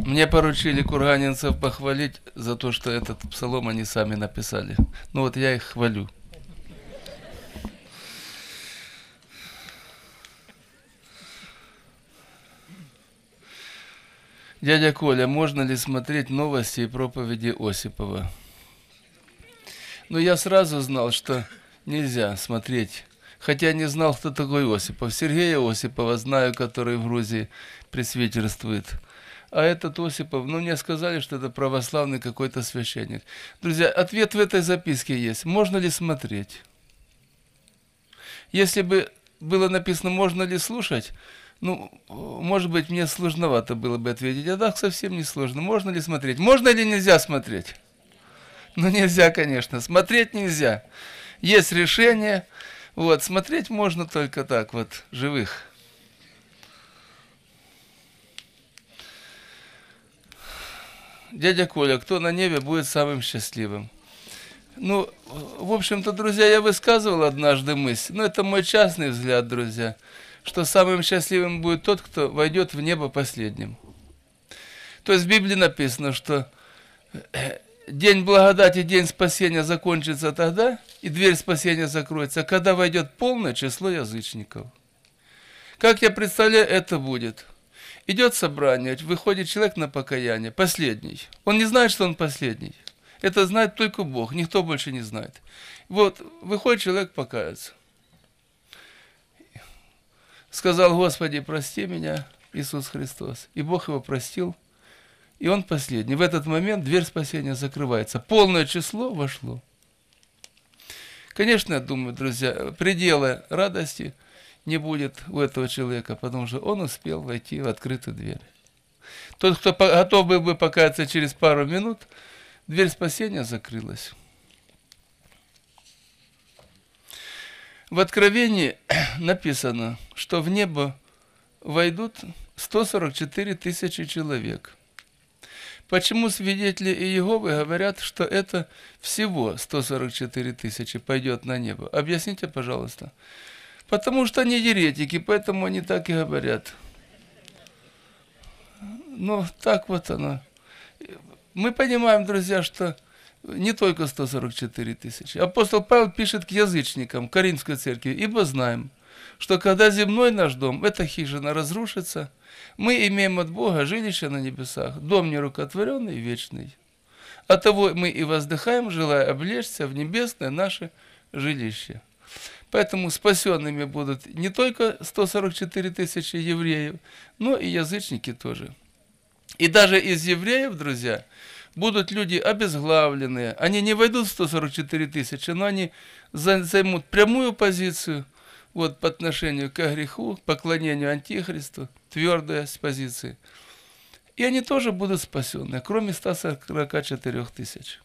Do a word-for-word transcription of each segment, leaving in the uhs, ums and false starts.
Мне поручили курганинцев похвалить за то, что этот псалом они сами написали. Ну вот я их хвалю. Дядя Коля, можно ли смотреть новости и проповеди Осипова? Ну, я сразу знал, что нельзя смотреть. Хотя не знал, кто такой Осипов. Сергея Осипова знаю, который в Грузии пресвитерствует. А этот Осипов, ну, мне сказали, что это православный какой-то священник. Друзья, ответ в этой записке есть. Можно ли смотреть? Если бы было написано, можно ли слушать, ну, может быть, мне сложновато было бы ответить. А так совсем не сложно. Можно ли смотреть? Можно или нельзя смотреть? Ну, нельзя, конечно. Смотреть нельзя. Есть решение. Вот, смотреть можно только так вот, живых. Дядя Коля, кто на небе будет самым счастливым? Ну, в общем-то, друзья, я высказывал однажды мысль, но это мой частный взгляд, друзья, что самым счастливым будет тот, кто войдет в небо последним. То есть в Библии написано, что день благодати, день спасения закончится тогда, и дверь спасения закроется, когда войдет полное число язычников. Как я представляю, это будет. Идет собрание, выходит человек на покаяние, последний. Он не знает, что он последний. Это знает только Бог, никто больше не знает. Вот, выходит человек покаяться. Сказал: Господи, прости меня, Иисус Христос. И Бог его простил, и он последний. В этот момент дверь спасения закрывается. Полное число вошло. Конечно, я думаю, друзья, предела радости не будет у этого человека, потому что он успел войти в открытую дверь. Тот, кто готов был бы покаяться через пару минут, дверь спасения закрылась. В Откровении написано, что в небо войдут сто сорок четыре тысячи человек. Почему свидетели Иеговы говорят, что это всего сто сорок четыре тысячи пойдет на небо? Объясните, пожалуйста. Потому что они еретики, поэтому они так и говорят. Ну, так вот оно. Мы понимаем, друзья, что не только сто сорок четыре тысячи. Апостол Павел пишет к язычникам, Коринфской церкви: «Ибо знаем, что когда земной наш дом, эта хижина, разрушится, мы имеем от Бога жилище на небесах, дом нерукотворенный и вечный. Оттого мы и воздыхаем, желая облечься в небесное наше жилище». Поэтому спасенными будут не только сто сорок четыре тысячи евреев, но и язычники тоже. И даже из евреев, друзья, будут люди обезглавленные. Они не войдут в сто сорок четыре тысячи, но они займут прямую позицию вот, по отношению к греху, к поклонению Антихристу, твердая позиция. И они тоже будут спасены, кроме ста сорока четырёх тысяч.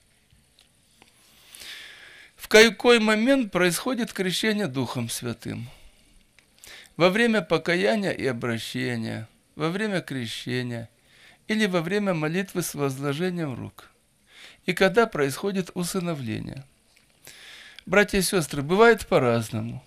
В какой момент происходит крещение Духом Святым? Во время покаяния и обращения, во время крещения или во время молитвы с возложением рук. И когда происходит усыновление. Братья и сестры, бывает по-разному.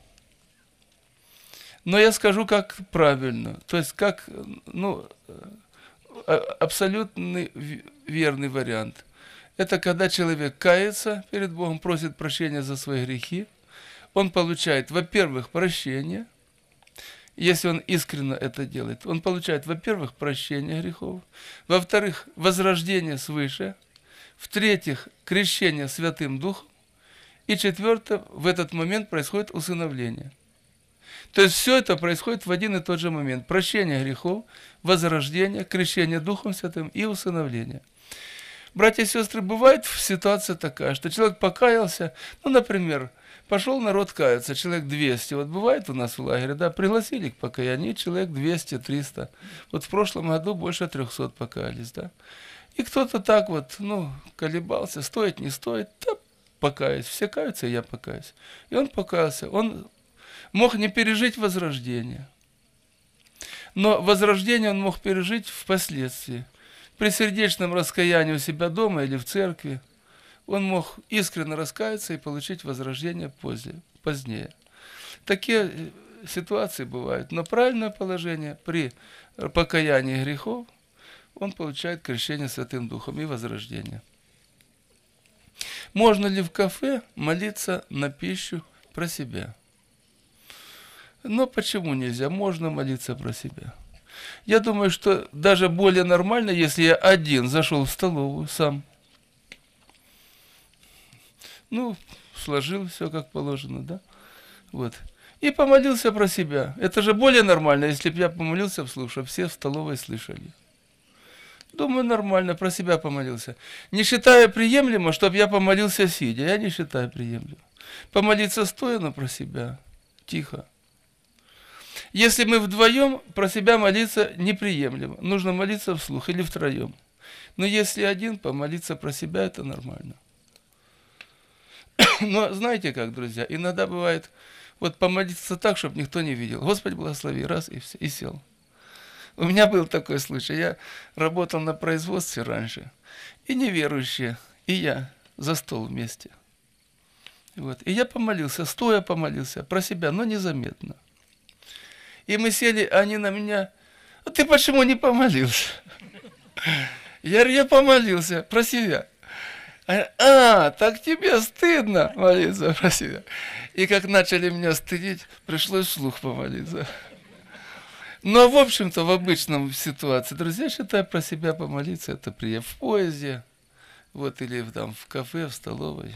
Но я скажу, как правильно, то есть как ну, абсолютный верный вариант. Это когда человек кается перед Богом, просит прощения за свои грехи. Он получает, во-первых, прощение. Если он искренне это делает, он получает, во-первых, прощение грехов. Во-вторых, возрождение свыше. В-третьих, крещение Святым Духом. И четвертое, в этот момент происходит усыновление. То есть все это происходит в один и тот же момент. Прощение грехов, возрождение, крещение Духом Святым и усыновление. Братья и сестры, бывает ситуация такая, что человек покаялся, ну, например, пошел народ каяться, человек двести, вот бывает у нас в лагере, да, пригласили к покаянию, человек двести-триста, вот в прошлом году больше трехсот покаялись, да, и кто-то так вот, ну, колебался, стоит, не стоит, да, покаюсь, все каются, и я покаюсь, и он покаялся, он мог не пережить возрождение, но возрождение он мог пережить впоследствии. При сердечном раскаянии у себя дома или в церкви он мог искренне раскаяться и получить возрождение позже, позднее. Такие ситуации бывают. Но правильное положение при покаянии грехов, он получает крещение Святым Духом и возрождение. Можно ли в кафе молиться на пищу про себя? Но почему нельзя? Можно молиться про себя. Я думаю, что даже более нормально, если я один зашел в столовую сам. Ну, сложил все как положено, да? Вот. И помолился про себя. Это же более нормально, если бы я помолился вслух, чтобы все в столовой слышали. Думаю, нормально, про себя помолился. Не считая приемлемо, чтобы я помолился сидя. Я не считаю приемлемо. Помолиться стоя, но про себя. Тихо. Если мы вдвоем, про себя молиться неприемлемо. Нужно молиться вслух или втроем. Но если один, помолиться про себя, это нормально. Но знаете как, друзья, иногда бывает, вот помолиться так, чтобы никто не видел. Господи, благослови, раз и все, и сел. У меня был такой случай. Я работал на производстве раньше. И неверующие, и я за стол вместе. Вот. И я помолился, стоя помолился, про себя, но незаметно. И мы сели, а они на меня: а ты почему не помолился? Я говорю, я помолился про себя. А, так тебе стыдно молиться про себя. И как начали меня стыдить, пришлось вслух помолиться. Но, в общем-то, в обычном ситуации, друзья, считаю, про себя помолиться, это прием в поезде, вот, или там в кафе, в столовой.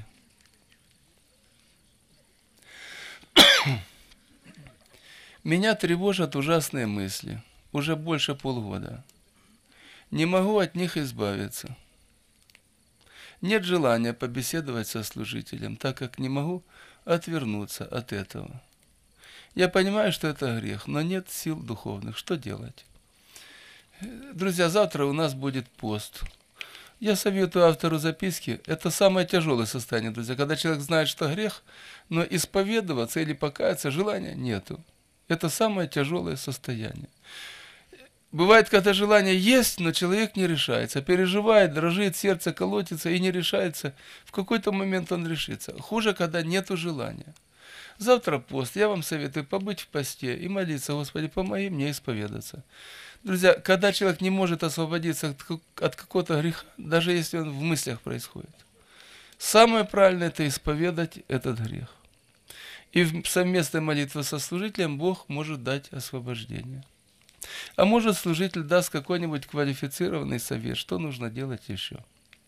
Меня тревожат ужасные мысли, уже больше полгода. Не могу от них избавиться. Нет желания побеседовать со служителем, так как не могу отвернуться от этого. Я понимаю, что это грех, но нет сил духовных. Что делать? Друзья, завтра у нас будет пост. Я советую автору записки. Это самое тяжелое состояние, друзья. Когда человек знает, что грех, но исповедоваться или покаяться желания нету. Это самое тяжелое состояние. Бывает, когда желание есть, но человек не решается. Переживает, дрожит, сердце колотится и не решается. В какой-то момент он решится. Хуже, когда нету желания. Завтра пост. Я вам советую побыть в посте и молиться: Господи, помоги мне исповедаться. Друзья, когда человек не может освободиться от какого-то греха, даже если он в мыслях происходит, самое правильное — это исповедать этот грех. И в совместной молитве со служителем Бог может дать освобождение. А может, служитель даст какой-нибудь квалифицированный совет, что нужно делать еще.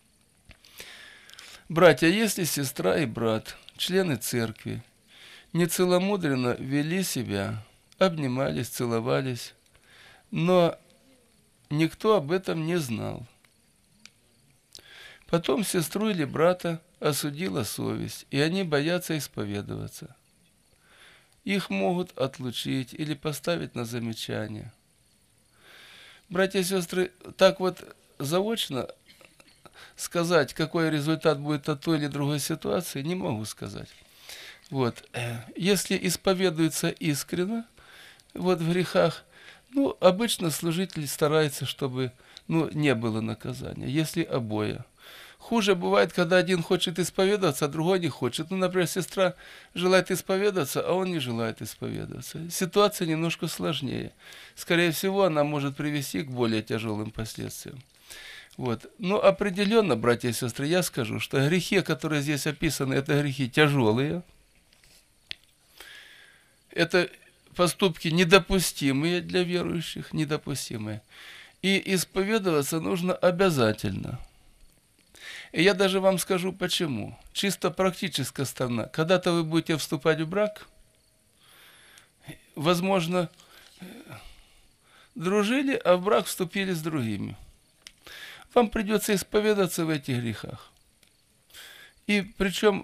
Братья, если сестра и брат, члены церкви, нецеломудренно вели себя, обнимались, целовались, но никто об этом не знал. Потом сестру или брата осудила совесть, и они боятся исповедоваться. Их могут отлучить или поставить на замечание. Братья и сестры, так вот заочно сказать, какой результат будет от той или другой ситуации, не могу сказать. Вот. Если исповедуется искренно, вот в грехах, ну, обычно служитель старается, чтобы, ну, не было наказания, если обои. Хуже бывает, когда один хочет исповедоваться, а другой не хочет. Ну, например, сестра желает исповедоваться, а он не желает исповедоваться. Ситуация немножко сложнее. Скорее всего, она может привести к более тяжелым последствиям. Вот. Но определенно, братья и сестры, я скажу, что грехи, которые здесь описаны, это грехи тяжелые. Это поступки недопустимые для верующих, недопустимые. И исповедоваться нужно обязательно. И я даже вам скажу почему. Чисто практическая сторона. Когда-то вы будете вступать в брак, возможно, дружили, а в брак вступили с другими. Вам придется исповедаться в этих грехах. И причем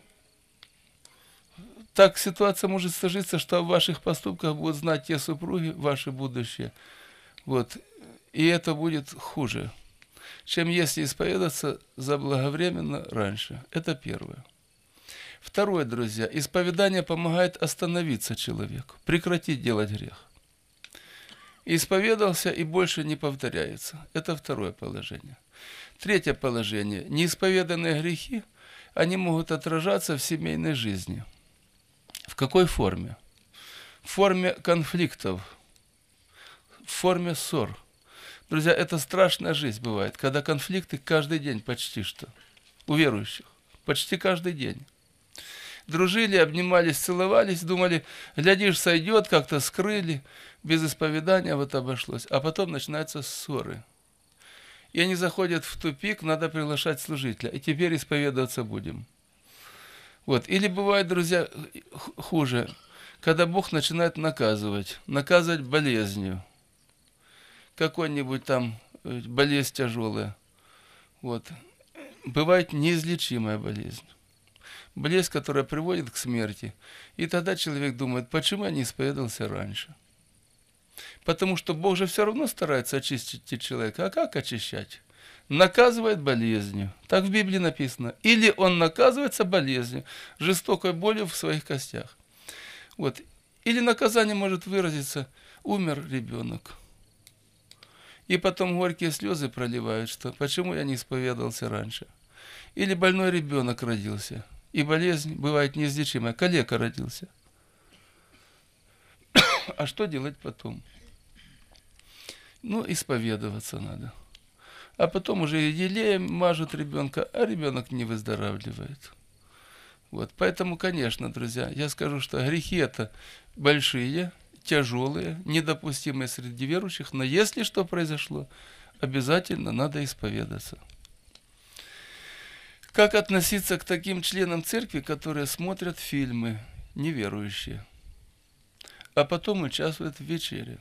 так ситуация может сложиться, что о ваших поступках будут знать те супруги, ваши будущие. Вот. И это будет хуже, чем если исповедаться заблаговременно раньше. Это первое. Второе, друзья, исповедание помогает остановиться человеку, прекратить делать грех. Исповедался и больше не повторяется. Это второе положение. Третье положение. Неисповеданные грехи, они могут отражаться в семейной жизни. В какой форме? В форме конфликтов, в форме ссор. Друзья, это страшная жизнь бывает, когда конфликты каждый день почти что. У верующих. Почти каждый день. Дружили, обнимались, целовались, думали, глядишь, сойдет, как-то скрыли, без исповедания вот обошлось. А потом начинаются ссоры. И они заходят в тупик, надо приглашать служителя. И теперь исповедоваться будем. Вот. Или бывает, друзья, хуже, когда Бог начинает наказывать. Наказывать болезнью. Какой-нибудь там болезнь тяжелая. Вот. Бывает неизлечимая болезнь. Болезнь, которая приводит к смерти. И тогда человек думает, почему я не исповедовался раньше? Потому что Бог же все равно старается очистить человека. А как очищать? Наказывает болезнью. Так в Библии написано. Или он наказывается болезнью, жестокой болью в своих костях. Вот. Или наказание может выразиться, умер ребенок. И потом горькие слезы проливают, что почему я не исповедовался раньше. Или больной ребенок родился. И болезнь бывает неизлечимая. Калека родился. А что делать потом? Ну, исповедоваться надо. А потом уже елеем мажут ребенка, а ребенок не выздоравливает. Вот. Поэтому, конечно, друзья, я скажу, что грехи это большие, тяжелые, недопустимые среди верующих, но если что произошло, обязательно надо исповедаться. Как относиться к таким членам церкви, которые смотрят фильмы, неверующие, а потом участвуют в вечере?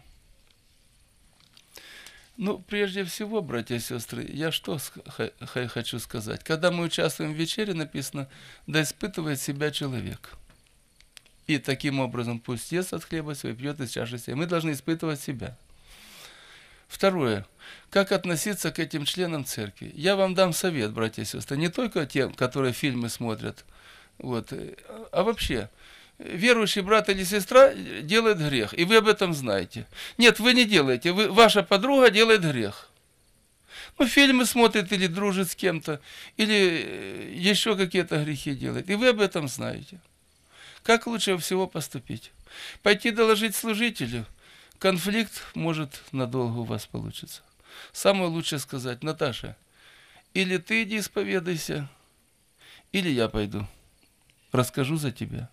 Ну, прежде всего, братья и сестры, я что хочу сказать? Когда мы участвуем в вечере, написано, да испытывает себя человек. И таким образом пусть ест от хлеба своего, пьет из чаши своей. Мы должны испытывать себя. Второе. Как относиться к этим членам церкви? Я вам дам совет, братья и сестры, не только тем, которые фильмы смотрят, вот, а вообще. Верующий брат или сестра делает грех, и вы об этом знаете. Нет, вы не делаете, вы, ваша подруга делает грех. Ну, фильмы смотрит или дружит с кем-то, или еще какие-то грехи делает, и вы об этом знаете. Как лучше всего поступить? Пойти доложить служителю? Конфликт может надолго у вас получиться. Самое лучшее сказать, Наташа, или ты иди исповедайся, или я пойду, расскажу за тебя.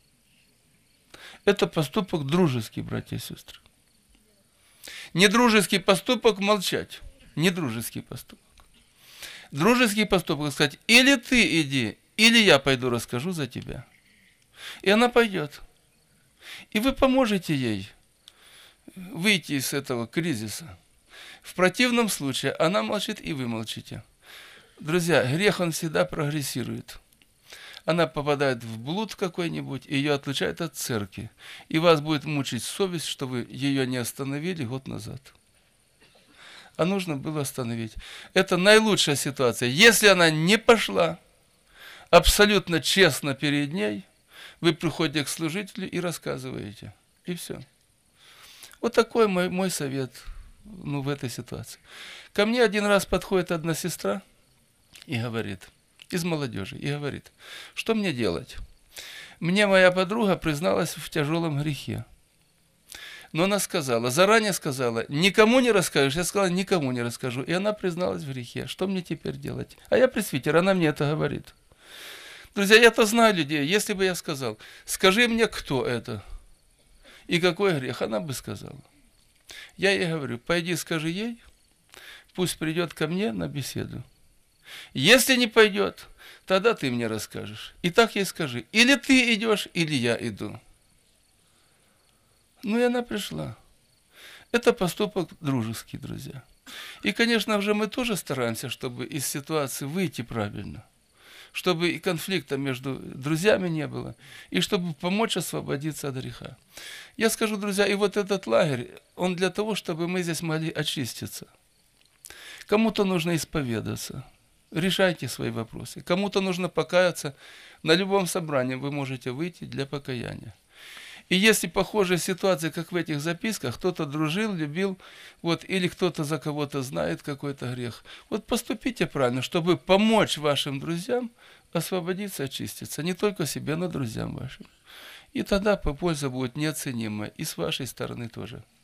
Это поступок дружеский, братья и сестры. Недружеский поступок молчать. Недружеский поступок. Дружеский поступок сказать, или ты иди, или я пойду расскажу за тебя. И она пойдет. И вы поможете ей выйти из этого кризиса. В противном случае она молчит, и вы молчите. Друзья, грех он всегда прогрессирует. Она попадает в блуд какой-нибудь, и ее отлучают от церкви. И вас будет мучить совесть, что вы ее не остановили год назад. А нужно было остановить. Это наилучшая ситуация. Если она не пошла, абсолютно честно перед ней, вы приходите к служителю и рассказываете. И все. Вот такой мой, мой совет, ну, в этой ситуации. Ко мне один раз подходит одна сестра и говорит, из молодежи, и говорит, что мне делать? Мне моя подруга призналась в тяжелом грехе. Но она сказала, заранее сказала, никому не расскажешь. Я сказала, никому не расскажу. И она призналась в грехе. Что мне теперь делать? А я пресвитер, она мне это говорит. Друзья, я-то знаю людей. Если бы я сказал, скажи мне, кто это и какой грех, она бы сказала. Я ей говорю, пойди скажи ей, пусть придет ко мне на беседу. Если не пойдет, тогда ты мне расскажешь. И так ей скажи, или ты идешь, или я иду. Ну и она пришла. Это поступок дружеский, друзья. И, конечно же, мы тоже стараемся, чтобы из ситуации выйти правильно. Чтобы и конфликта между друзьями не было. И чтобы помочь освободиться от греха. Я скажу, друзья, и вот этот лагерь, он для того, чтобы мы здесь могли очиститься. Кому-то нужно исповедаться. Решайте свои вопросы. Кому-то нужно покаяться. На любом собрании вы можете выйти для покаяния. И если похожая ситуация, как в этих записках, кто-то дружил, любил, вот, или кто-то за кого-то знает какой-то грех, вот поступите правильно, чтобы помочь вашим друзьям освободиться, очиститься. Не только себе, но и друзьям вашим. И тогда польза будет неоценимая. И с вашей стороны тоже.